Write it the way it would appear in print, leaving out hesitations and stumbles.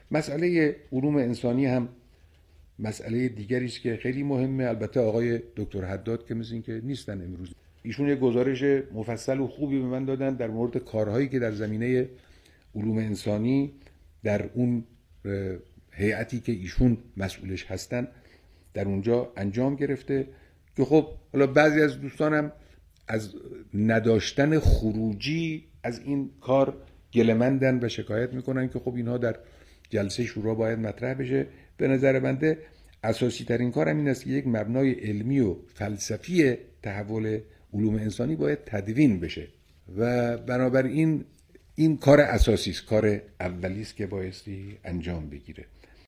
مسئله علوم انسانی هم مسئله دیگری است که خیلی مهمه. البته آقای دکتر حداد که مثل این که نیستن امروز، ایشون یک گزارش مفصل و خوبی به من دادن در مورد کارهایی که در زمینه علوم انسانی در اون هیئتی که ایشون مسئولش هستن در اونجا انجام گرفته، که خب حالا بعضی از دوستانم از نداشتن خروجی از این کار گله‌مندن و شکایت میکنن که خب اینها در جلسه شورا باید مطرح بشه. به نظر بنده اساسی ترین کارم این است که یک مبنای علمی و فلسفی تحول علوم انسانی باید تدوین بشه و بنابراین این کار اساسی است، کار اولی است که بایستی انجام بگیره.